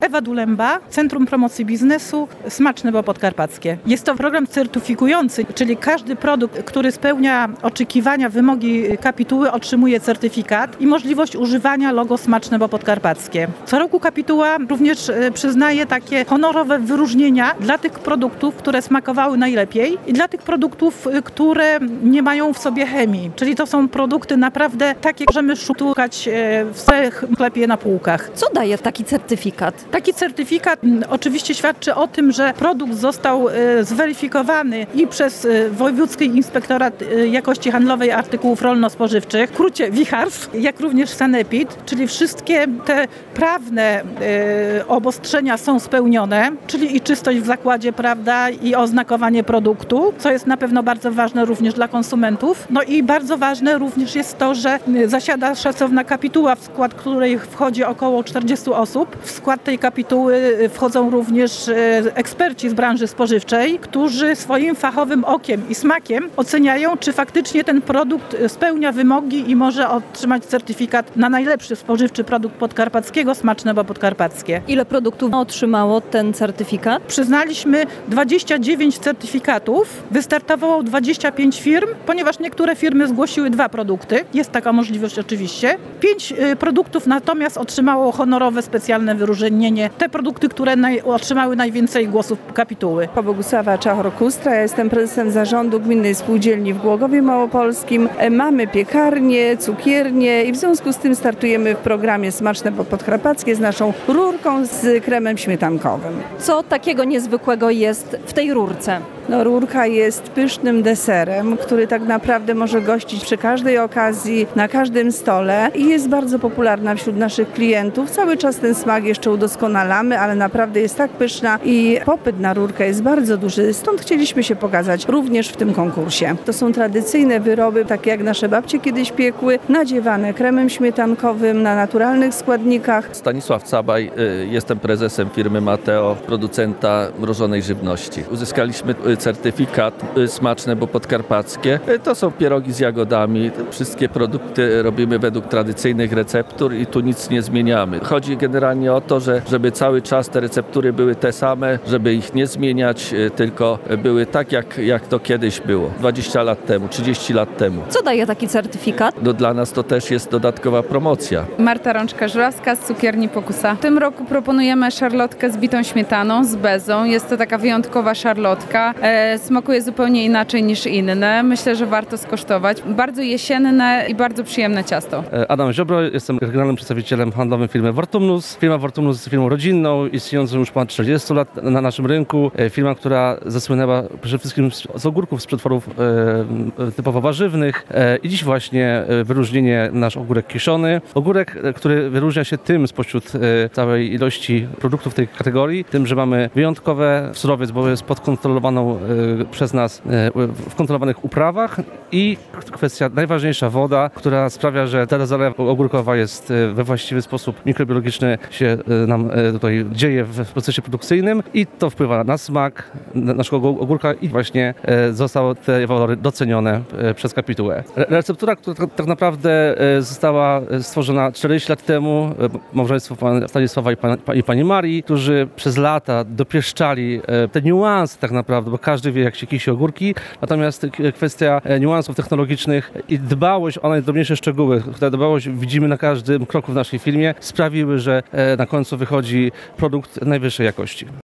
Ewa Dulemba, Centrum Promocji Biznesu Smaczne Bo Podkarpackie. Jest to program certyfikujący, czyli każdy produkt, który spełnia oczekiwania, wymogi kapituły, otrzymuje certyfikat i możliwość używania logo Smaczne Bo Podkarpackie. Co roku kapituła również przyznaje takie honorowe wyróżnienia dla tych produktów, które smakowały najlepiej i dla tych produktów, które nie mają w sobie chemii. Czyli to są produkty naprawdę takie, że możemy szukać w sklepie na półkach. Co daje taki certyfikat? Taki certyfikat oczywiście świadczy o tym, że produkt został zweryfikowany i przez Wojewódzki Inspektorat Jakości Handlowej Artykułów Rolno-Spożywczych, w skrócie WIHARS, jak również Sanepid, czyli wszystkie te prawne obostrzenia są spełnione, czyli i czystość w zakładzie, prawda, i oznakowanie produktu, co jest na pewno bardzo ważne również dla konsumentów. No i bardzo ważne również jest to, że zasiada szacowna kapituła, w skład której wchodzi około 40 osób. W skład tej kapituły wchodzą również eksperci z branży spożywczej, którzy swoim fachowym okiem i smakiem oceniają, czy faktycznie ten produkt spełnia wymogi i może otrzymać certyfikat na najlepszy spożywczy produkt podkarpackiego, Smaczne Bo Podkarpackie. Ile produktów otrzymało ten certyfikat? Przyznaliśmy 29 certyfikatów, wystartowało 25 firm, ponieważ niektóre firmy zgłosiły 2 produkty. Jest taka możliwość oczywiście. 5 produktów natomiast otrzymało honorowe specjalne wyróżnienie. Te produkty, które otrzymały najwięcej głosów kapituły. Bogusława Czachor-Kustra, ja jestem prezesem zarządu Gminnej Spółdzielni w Głogowie Małopolskim. Mamy piekarnię, cukiernię i w związku z tym startujemy w programie Smaczne Bo Podkarpackie z naszą rurką z kremem śmietankowym. Co takiego niezwykłego jest w tej rurce? No, rurka jest pysznym deserem, który tak naprawdę może gościć przy każdej okazji, na każdym stole i jest bardzo popularna wśród naszych klientów. Cały czas ten smak jeszcze udoskonalamy, ale naprawdę jest tak pyszna i popyt na rurkę jest bardzo duży. Stąd chcieliśmy się pokazać również w tym konkursie. To są tradycyjne wyroby, takie jak nasze babcie kiedyś piekły, nadziewane kremem śmietankowym na naturalnych składnikach. Stanisław Cabaj, jestem prezesem firmy Mateo, producenta mrożonej żywności. Uzyskaliśmy certyfikat Smaczne Bo Podkarpackie. To są pierogi z jagodami. Wszystkie produkty robimy według tradycyjnych receptur i tu nic nie zmieniamy. Chodzi generalnie o to, żeby cały czas te receptury były te same, żeby ich nie zmieniać, tylko były tak, jak to kiedyś było. 20 lat temu, 30 lat temu. Co daje taki certyfikat? No, dla nas to też jest dodatkowa promocja. Marta Rączka-Żurawska z Cukierni Pokusa. W tym roku proponujemy szarlotkę z bitą śmietaną, z bezą. Jest to taka wyjątkowa szarlotka. Smakuje zupełnie inaczej niż inne. Myślę, że warto skosztować. Bardzo jesienne i bardzo przyjemne ciasto. Adam Ziobro, jestem regionalnym przedstawicielem handlowym firmy Wortumnus. Firma Wortumnus jest firmą rodzinną, istniejącą już ponad 40 lat na naszym rynku. Firma, która zasłynęła przede wszystkim z ogórków, z przetworów typowo warzywnych. I dziś właśnie wyróżnienie nasz ogórek kiszony. Ogórek, który wyróżnia się tym spośród całej ilości produktów tej kategorii, tym, że mamy wyjątkowe surowiec, bo jest pod kontrolowaną przez nas w kontrolowanych uprawach i kwestia najważniejsza, woda, która sprawia, że ta zalewa ogórkowa jest we właściwy sposób mikrobiologiczny się nam tutaj dzieje w procesie produkcyjnym i to wpływa na smak naszego ogórka i właśnie zostały te walory docenione przez kapitułę. Receptura, która tak naprawdę została stworzona 40 lat temu, małżeństwo pana Stanisława i pani Marii, którzy przez lata dopieszczali te niuanse tak naprawdę, bo każdy wie, jak się kisi ogórki, natomiast kwestia niuansów technologicznych i dbałość o najdrobniejsze szczegóły, tę dbałość widzimy na każdym kroku w naszej firmie, sprawiły, że na końcu wychodzi produkt najwyższej jakości.